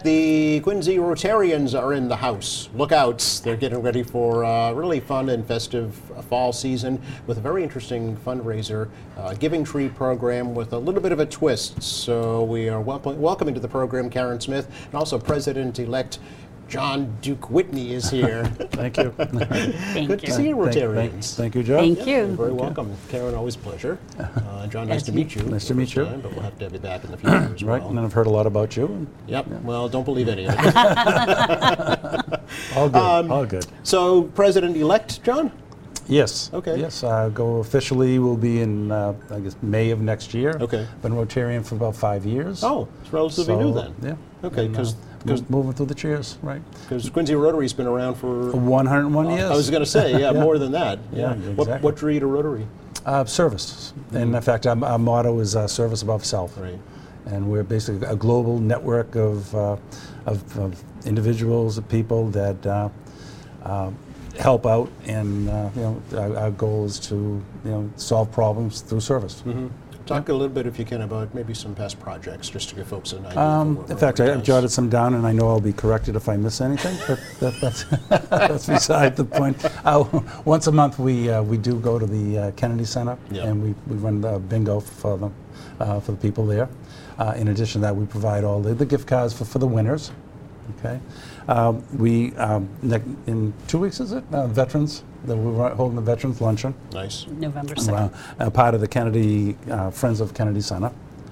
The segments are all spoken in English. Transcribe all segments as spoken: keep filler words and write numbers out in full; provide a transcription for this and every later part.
The Quincy Rotarians are in the house. Look out. They're getting ready for a really fun and festive fall season with a very interesting fundraiser, uh, Giving Tree program with a little bit of a twist. So we are welcome, welcoming to the program Karen Smith, and also President-elect John Duke Whitney is here. Thank you. Thank Good you. to see you, Thank, Rotarians. thank, thank you, Joe. Thank Yeah, you. you're very Thank welcome. You. Karen, always a pleasure. Uh, John, nice As to me. meet you. Nice to for the meet you. time, but we'll have to have you back in the future as well. Right, and then I've heard a lot about you. And Yep. Yeah. Well, don't believe any of it. all good. Um, all good. So, President-elect John? Yes. Okay. Yes. Uh, go officially will be in uh, I guess May of next year. Okay. Been Rotarian for about five years. Oh, it's relatively So, new then. Yeah. Okay, And, uh, 'cause- 'cause- mo- moving through the cheers, right? Because Quincy Rotary's been around for. For one hundred and one years. I was going to say, yeah, Yeah. more than that. Yeah, What, exactly. what drew you to Rotary? Uh, service. And in fact, our, our motto is uh, service above self. Right. And we're basically a global network of, uh, of, of individuals, of people that uh, uh, help out, and uh, you know, our, our goal is to you know solve problems through service. Mm-hmm. Talk a little bit, if you can, about maybe some past projects, just to give folks an idea. Um, of what in fact, I, Rotary I've does. jotted some down, and I know I'll be corrected if I miss anything, but that, that's, that's beside the point. Uh, once a month, we uh, we do go to the uh, Kennedy Center, Yeah. and we, we run the bingo for the uh, for the people there. Uh, in addition to that, we provide all the, the gift cards for, for the winners. Okay, um, we um, ne- in two weeks is it uh, veterans that we're holding the veterans luncheon. Nice. November Uh, second. uh, part of the Kennedy uh, Friends of Kennedy Center.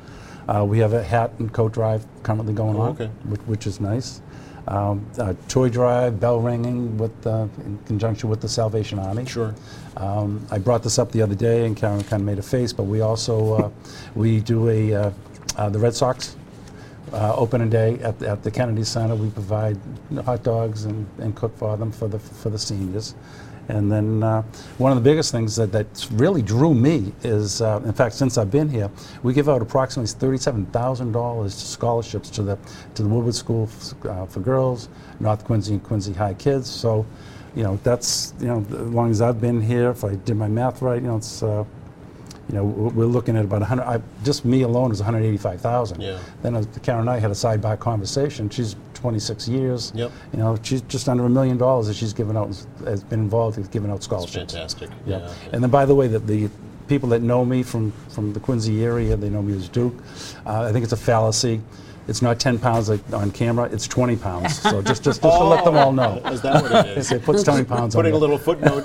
Uh, we have a hat and coat drive currently going Oh, on, okay. which, which is nice. Um, uh, toy drive, bell ringing with uh, in conjunction with the Salvation Army. Sure. Um, I brought this up the other day, and Karen kind of made a face, but we also uh, we do a uh, uh, the Red Sox uh, opening day at the, at the Kennedy Center. We provide hot dogs and, and cook for them for the for the seniors. And then uh, one of the biggest things that that's really drew me is, uh, in fact, since I've been here, we give out approximately thirty-seven thousand dollars scholarships to the to the Woodward School uh, for Girls, North Quincy and Quincy High kids. So, you know, that's you know, as long as I've been here, if I did my math right, you know, it's uh, you know, we're looking at about one hundred. I, just me alone is one hundred eighty-five thousand. Yeah. Then uh, Karen and I had a sidebar conversation. She's twenty-six years. Yep. You know, she's just under a million dollars that she's given out, has been involved with giving out That's scholarships. fantastic. Yeah. Yeah. And then, by the way, that the people that know me from from the Quincy area, they know me as Duke. Uh, I think it's a fallacy. It's not ten pounds like on camera. It's twenty pounds. So just just, just to let them all know. Is that what it is? It puts twenty pounds Putting a on little footnote.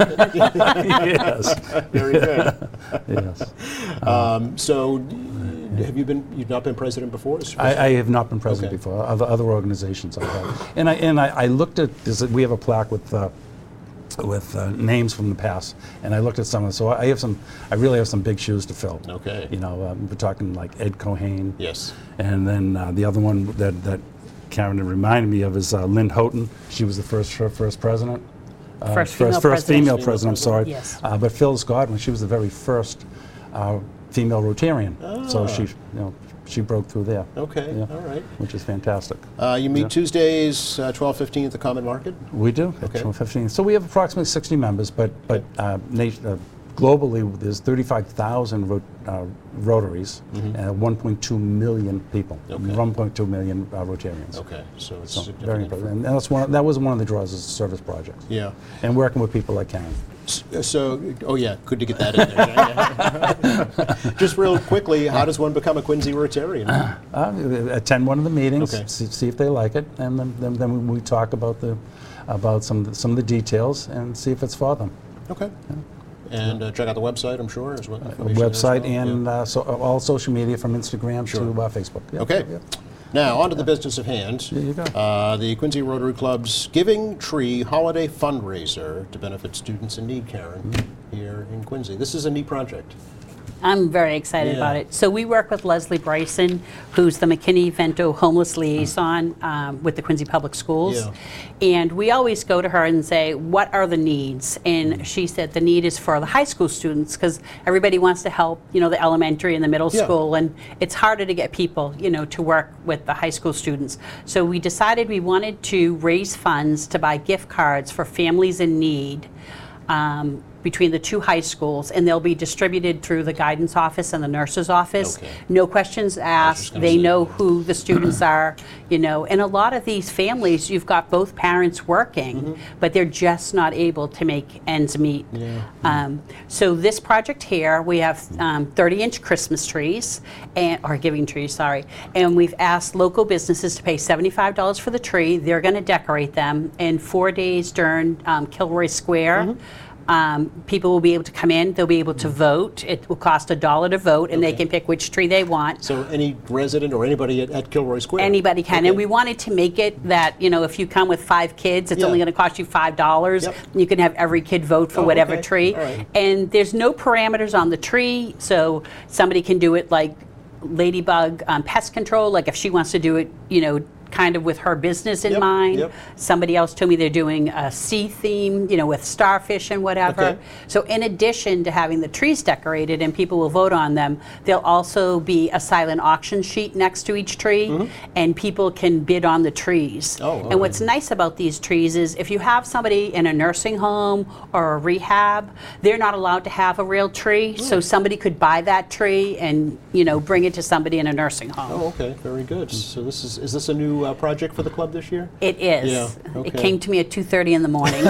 Yes. Very good. Yes. Um, so, have you been? You've not been president before? as I, I have not been president Okay. before. Other, other organizations I have, and I and I, I looked at this. We have a plaque with uh, with uh, names from the past, and I looked at some of them. So I have some. I really have some big shoes to fill. Okay. You know, um, we're talking like Ed Cohane. Yes. And then uh, the other one that that Karen reminded me of is uh, Lynn Houghton. She was the first her first president. Uh, First female first president. female Female president. I'm sorry. Yes. Uh, but Phyllis Godwin, she was the very first uh, female Rotarian. So Ah. she, you know, she broke through there. Okay. Yeah. All right. Which is fantastic. Uh, you meet Yeah. Tuesdays, uh, twelve fifteen at the Common Market. We do. at Okay. twelve fifteen. So we have approximately sixty members, but but uh, nation, uh, globally there's thirty-five thousand rot, uh, Rotaries and one point two million people. Okay. one point two million uh, Rotarians. Okay. So it's So significant. very important. And that's one. That was one of the draws is service projects. Yeah. And working with people like Karen. S- So, oh yeah, good to get that in there. Just real quickly, how does one become a Quincy Rotarian? Uh, attend one of the meetings, Okay. see, see if they like it, and then, then, then we talk about the about some of the, some of the details and see if it's for them. Okay. And uh, check out the website, I'm sure, as well. The information there as website well. and Yeah. uh, so, all social media from Instagram Sure. to uh, Facebook. Yeah, Okay. yeah. Now, on to the business of hand. There you go. Uh, the Quincy Rotary Club's Giving Tree Holiday Fundraiser to benefit students in need, Karen, Mm-hmm. here in Quincy. This is a neat project. I'm very excited Yeah. about it. So we work with Leslie Bryson, who's the McKinney-Vento homeless liaison um, with the Quincy Public Schools. Yeah. And we always go to her and say, what are the needs? And she said the need is for the high school students because everybody wants to help, you know, the elementary and the middle Yeah. school. And it's harder to get people, you know, to work with the high school students. So we decided we wanted to raise funds to buy gift cards for families in need. Um, between the two high schools, and they'll be distributed through the guidance office and the nurse's office. Okay. No questions asked. gonna They say. know who the students are, you know. And a lot of these families, you've got both parents working, but they're just not able to make ends meet. Yeah. Um, so this project here, we have um, thirty inch Christmas trees, and, or giving trees, sorry, and we've asked local businesses to pay seventy-five dollars for the tree. They're going to decorate them, and four days during um, Kilroy Square. Um, people will be able to come in, they'll be able to vote. It will cost a dollar to vote, and they Okay. can pick which tree they want. So any resident or anybody at, at Kilroy Square? Anybody can, Okay. and we wanted to make it that, you know, if you come with five kids, it's Yeah. only going to cost you five dollars. Yep. You can have every kid vote for Oh, whatever okay. tree. All right. And there's no parameters on the tree, so somebody can do it like Ladybug um, pest control, like if she wants to do it, you know, kind of with her business in Yep, mind. yep. Somebody else told me they're doing a sea theme, you know, with starfish and whatever. Okay. So in addition to having the trees decorated and people will vote on them, there'll also be a silent auction sheet next to each tree, and people can bid on the trees. Mm-hmm. Oh, and what's nice about these trees is if you have somebody in a nursing home or a rehab, they're not allowed to have a real tree, Hmm. so somebody could buy that tree and, you know, bring it to somebody in a nursing home. Oh, okay, very good. So this is, is this a new uh, project for the club this year? It is. Yeah, It okay. came to me at two thirty in the morning.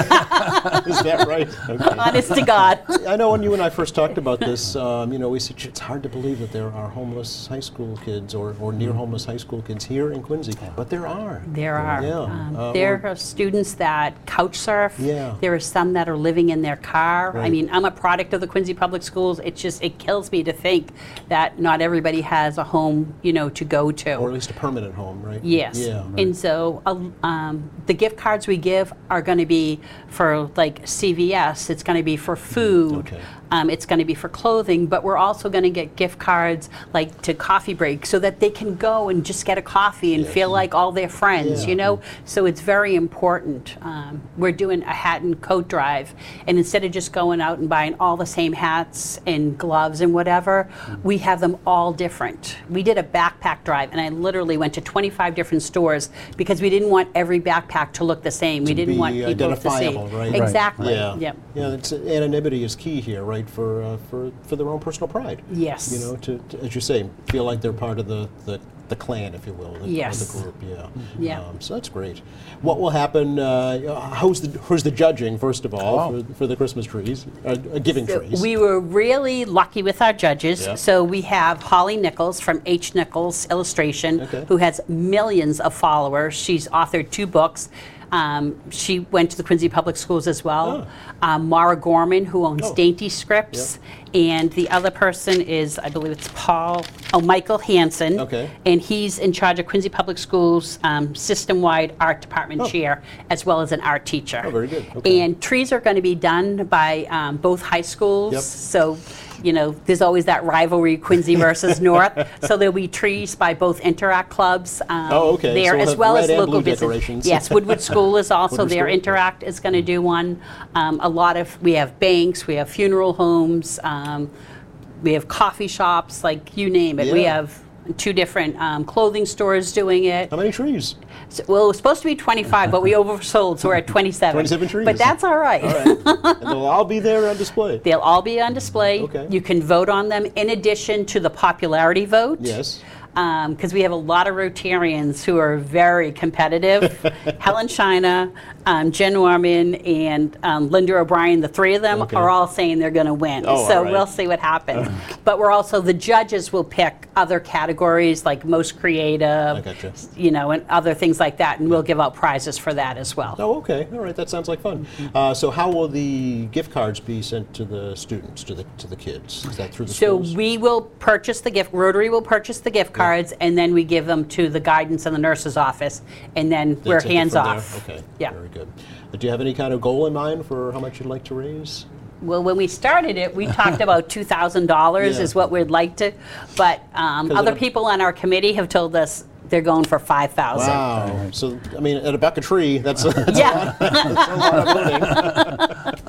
Is that right? Okay. Honest to God. I know when you and I first talked about this, um, you know, we said it's hard to believe that there are homeless high school kids or, or near homeless high school kids here in Quincy, but there are. There are. Yeah. Um, Uh, there or- are students that couch surf. Yeah. There are some that are living in their car. I Right. mean, I'm a product of the Quincy Public Schools. It just, it kills me to think that not everybody has a home, you know, to go to. Or at least a permanent home, right? Yes. Yeah. And so uh, um, the gift cards we give are going to be for like C V S, it's going to be for food, Okay. um, it's going to be for clothing, but we're also going to get gift cards like to coffee break so that they can go and just get a coffee and Yes. feel like all their friends, Yeah. you know? So it's very important. Um, we're doing a hat and coat drive, and instead of just going out and buying all the same hats and gloves and whatever, we have them all different. We did a backpack drive, and I literally went to twenty-five different stores because we didn't want every backpack to look the same. We To didn't be want people to see. identifiable, right? Right. Exactly. Yeah. Yep. Yeah, it's, anonymity is key here, right? For uh, for for their own personal pride. Yes. You know, to, to as you say, feel like they're part of the the, the clan, if you will, the, Yes. of the group. Yeah. Yeah. Um, so that's great. What will happen? Uh, how's the who's the judging first of all Oh. for, for the Christmas trees, uh, uh, giving So trees? we were really lucky with our judges. Yeah. So we have Holly Nichols from H. Nichols Illustration, Okay. who has millions of followers. She's authored two books. Um, she went to the Quincy Public Schools as well. Um, Mara Gorman, who owns Oh. Dainty Scripts. And the other person is, I believe it's Paul, oh, Michael Hansen. Okay. And he's in charge of Quincy Public Schools um, system-wide art department Oh. chair, as well as an art teacher. Oh, very good. Okay. And trees are going to be done by um, both high schools. Yep. So, you know, there's always that rivalry, Quincy versus North. So there'll be trees by both Interact clubs um, Oh, okay. there, So we'll as have well red as and local blue business. decorations. Yes, Woodward School is also Woodward there. School, Interact is going to do one. Um, a lot of, we have banks, we have funeral homes, um, we have coffee shops, like you name it. We Yeah. have two different um, clothing stores doing it. How many trees? So- well, it was supposed to be twenty-five, but we oversold, so we're at twenty-seven. twenty-seven trees. But that's all right. All right. And they'll all be there on display. They'll all be on display. Okay. You can vote on them in addition to the popularity vote. Yes. Because we have a lot of Rotarians who are very competitive. Helen Shina, um, Jen Norman, and um, Linda O'Brien, the three of them Okay. are all saying they're going to win. Oh, so all right. we'll see what happens. But we're also, the judges will pick other categories like most creative, I gotcha. you know, and other things like that, and we'll give out prizes for that as well. Oh, okay. All right. That sounds like fun. Uh, so, how will the gift cards be sent to the students, to the to the kids? Is that through the So schools? we will purchase the gift, Rotary will purchase the gift cards, and then we give them to the guidance and the nurse's office, and then They we're take it hands from there? off. Okay. Yeah. Very good. Uh, Do you have any kind of goal in mind for how much you'd like to raise? Well, when we started it, we talked about two thousand dollars Yeah. is what we'd like to, but um, 'Cause other it- people on our committee have told us they're going for five thousand. Wow. So, I mean, at a buck a tree, that's, that's Yeah. a lot of voting.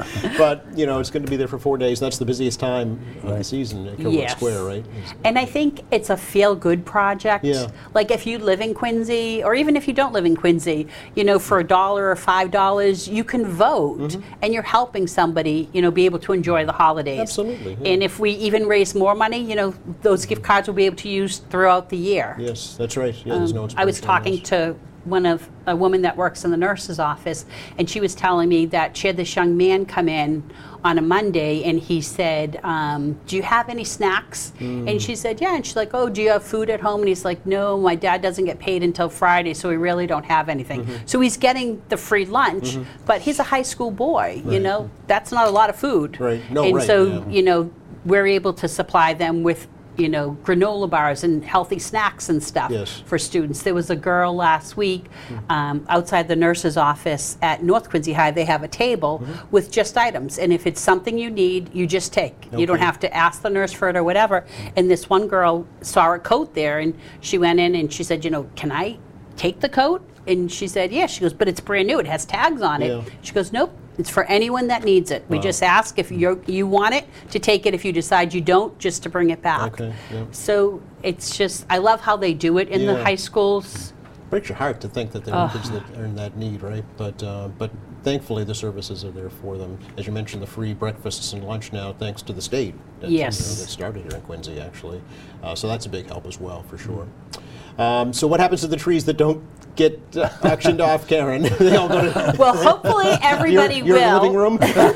But, you know, it's going to be there for four days. That's the busiest time of the Right. season at Kilroy Yes. Square, right? And I think it's a feel-good project. Yeah. Like if you live in Quincy, or even if you don't live in Quincy, you know, for a dollar or five dollars, you can vote, and you're helping somebody, you know, be able to enjoy the holidays. Absolutely, yeah. And if we even raise more money, you know, those gift cards will be able to use throughout the year. Yes, that's right. Yeah, there's no Um, I was expiration on talking those. to one of a woman that works in the nurse's office, and she was telling me that she had this young man come in on a Monday, and he said, um, "Do you have any snacks?" And she said, "Yeah." And she's like, "Oh, do you have food at home?" And he's like, "No, my dad doesn't get paid until Friday, so we really don't have anything." So he's getting the free lunch, but he's a high school boy. You know, that's not a lot of food. Right. No, and right, so yeah. you know, we're able to supply them with, you know, granola bars and healthy snacks and stuff Yes. for students. There was a girl last week um, outside the nurse's office at North Quincy High. They have a table with just items, and if it's something you need, you just take. You don't Okay. have to ask the nurse for it or whatever. And this one girl saw a coat there, and she went in and she said, "You know, can I take the coat?" And she said, "Yeah." She goes, "But it's brand new. It has tags on it." Yeah. She goes, "Nope. It's for anyone that needs it. We Wow. just ask if you you want it to take it. If you decide you don't, just to bring it back." Okay, yeah. So it's just, I love how they do it in the Yeah. high schools. Breaks your heart to think that there are kids that are in that need, right? But uh, but thankfully the services are there for them. As you mentioned, the free breakfasts and lunch now, thanks to the state. That's, Yes. You know, that started here in Quincy, actually. Uh, so that's a big help as well, for sure. Um, so what happens to the trees that don't get uh, auctioned off, Karen? They all go to Well, hopefully everybody your, your will. living room?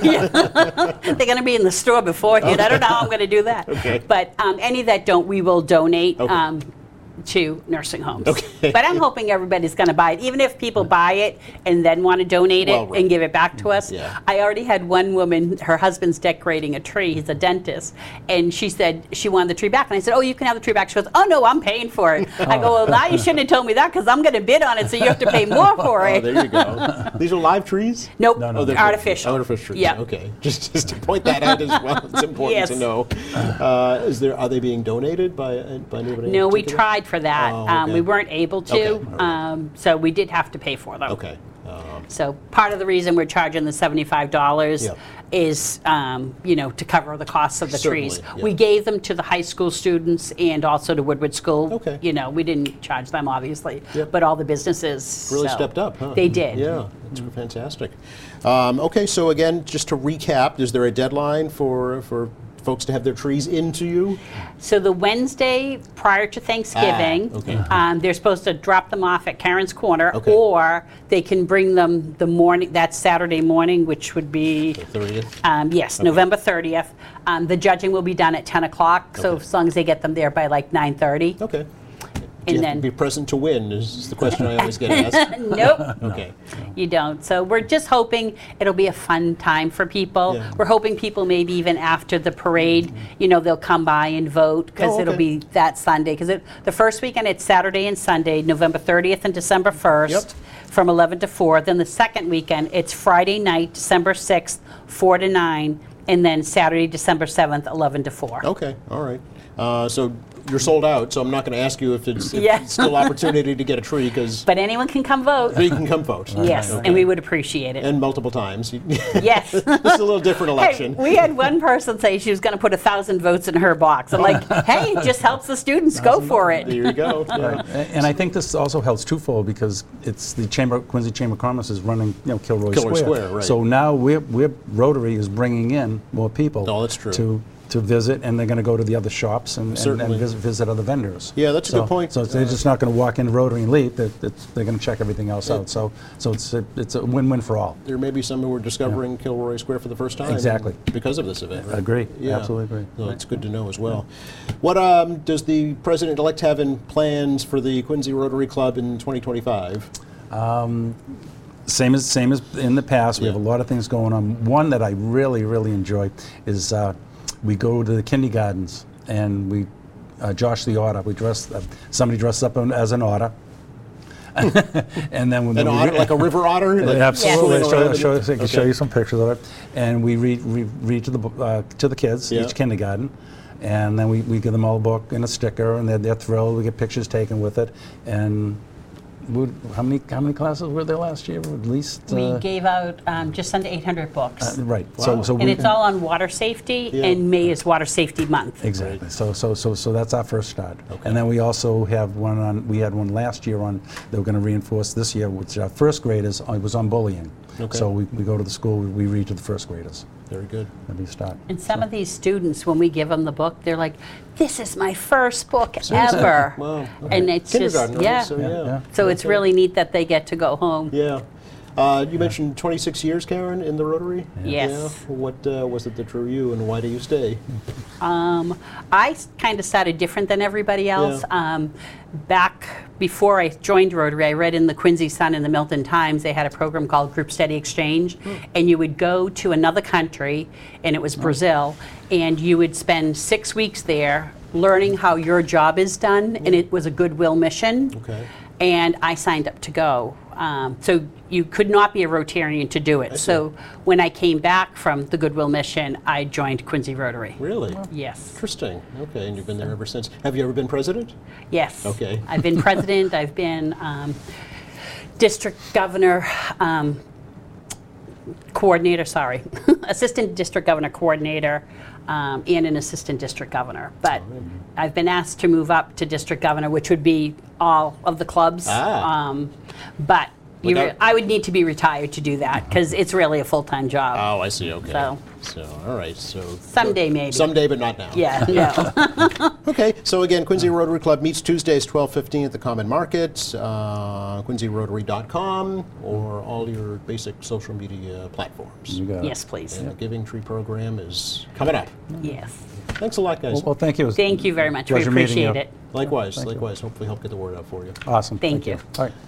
They're going to be in the store beforehand. I don't know how I'm going to do that. Okay. But um, any that don't, we will donate. Okay. Um, to nursing homes. Okay. But I'm hoping everybody's going to buy it. Even if people buy it and then want to donate it Well, right. and give it back to us. Yeah. I already had one woman, her husband's decorating a tree. He's a dentist. And she said she wanted the tree back. And I said, "Oh, you can have the tree back." She goes, "Oh, no, I'm paying for it." I go, "Well, now you shouldn't have told me that, because I'm going to bid on it, so you have to pay more for Oh, it." there you go. These are live trees? Nope, No, no. Oh, they're artificial. Artificial trees. Yeah. Okay. Just, just to point that out as well. It's important Yes. to know. Uh, is there? Are they being donated by uh, by anybody? in No, we particular? tried for that. Oh, um, okay. we weren't able to, Okay, all right. um, so we did have to pay for them. Okay. Um, So part of the reason we're charging the seventy-five dollars Yeah. is, um, you know, to cover the costs of the Certainly, trees. yeah. We gave them to the high school students and also to Woodward School. Okay. You know, we didn't charge them, obviously, Yep. but all the businesses. really so stepped up, huh? They did. Yeah, that's fantastic. Um, okay, so again, just to recap, is there a deadline for for folks to have their trees into you? So the Wednesday prior to Thanksgiving, Ah, okay. um, they're supposed to drop them off at Karen's Corner, Okay. or they can bring them the morning, that Saturday morning, which would be, The thirtieth? um, yes, November thirtieth. Um, the judging will be done at ten o'clock, so Okay. as long as they get them there by like nine thirty. Okay. Do you And have to then- be present to win is the question I always get asked. Nope. Okay. You don't. So we're just hoping it'll be a fun time for people. Yeah. We're hoping people maybe even after the parade, you know, they'll come by and vote, because Oh, it'll okay. be that Sunday. Because the first weekend, it's Saturday and Sunday, November thirtieth and December first, Yep. from eleven to four. Then the second weekend, it's Friday night, December sixth, four to nine, and then Saturday, December seventh, eleven to four. Okay, all right. Uh, so you're sold out, so I'm not going to ask you if it's if Yeah. it's still opportunity to get a tree, because But anyone can come vote. you can come vote. Yes, Okay. and we would appreciate it. And multiple times. Yes. This is a little different Hey, election. we had one person say she was going to put a thousand votes in her box. I'm like, hey, it just helps the students. Go for There it. you go. Yeah. Right. A- And I think this also helps twofold, because it's the Chamber, Quincy Chamber of Commerce is running, you know, Kilroy, Kilroy Square. Square, right. So now we're, we're, Rotary is bringing in more people. Oh, that's true. To, to visit, and they're going to go to the other shops and, and, Certainly. and visit, visit other vendors. Yeah, that's a so, good point. So they're Uh, just not going to walk into Rotary and leave. They're, it's- they're going to check everything else Yeah. out. So, so it's a, it's a win-win for all. There may be some who are discovering Kilroy Square for the first time. Exactly. Because of this event. Right? Agree. Yeah. Absolutely agree. So it's good to know as well. What um, does the president-elect have in plans for the Quincy Rotary Club in twenty twenty-five? Same as same as in the past. We Yeah. have a lot of things going on. One that I really really enjoy is uh, we go to the kindergartens and we uh, Josh the otter. We dress uh, somebody dresses up as an otter, and then when An we otter, re- like a river otter? Like Absolutely. swimming I'll show, around I'll in show, it? I can show Okay. you some pictures of it. And we read, read, read to the bo- uh, to the kids, Yeah. each kindergarten, and then we, we give them all a book and a sticker, and they're, they're thrilled. We get pictures taken with it, and would- how many how many classes were there last year? At least. We uh, gave out um, just under eight hundred books. uh, right. Wow. So so And we, it's all on water safety, Yeah. and May is Water Safety Month. exactly. So so so so that's our first start. And then we also have one on. We had one last year on. They were going to reinforce this year, which our first graders. uh, It was on bullying. Okay. So we, we go to the school. We read to the first graders. Very good. That'd be a start. And some of these students, when we give them the book, they're like, "This is my first book ever." Wow. And it's just, Kindergarten, right? yeah. So, Yeah, yeah. yeah. So it's Okay. really neat that they get to go home. Yeah. Uh, you mentioned twenty-six years, Karen, in the Rotary? Yes. Yeah. What uh, was it that drew you, and why do you stay? Um, I kind of started different than everybody else. Yeah. Um, back before I joined Rotary, I read in the Quincy Sun and the Milton Times, they had a program called Group Study Exchange, and you would go to another country, and it was Brazil, and you would spend six weeks there learning how your job is done, and it was a goodwill mission. Okay. And I signed up to go. Um, so you could not be a Rotarian to do it. So when I came back from the Goodwill Mission, I joined Quincy Rotary. Really? Yes. Interesting. Okay, and you've been there ever since. Have you ever been president? Yes. Okay. I've been president. I've been um, district governor, um, coordinator, sorry, assistant district governor coordinator, um, and an assistant district governor. But I've been asked to move up to district governor, which would be all of the clubs. Ah. Um, but you re- Without- I would need to be retired to do that because it's really a full-time job. Oh, I see. Okay. So- So, all right. So Someday, maybe. Someday, but not now. Yeah, no. Okay, so again, Quincy Rotary Club meets Tuesdays, twelve fifteen at the Common Market, uh, quincy rotary dot com, or all your basic social media platforms. You got it. Yes, please. And the Giving Tree program is coming up. Yes. Thanks a lot, guys. Well, well, thank you. Thank you very much. We Pleasure meeting appreciate you. it. likewise, Thank you. likewise. Hopefully help get the word out for you. Awesome. Thank you. All right.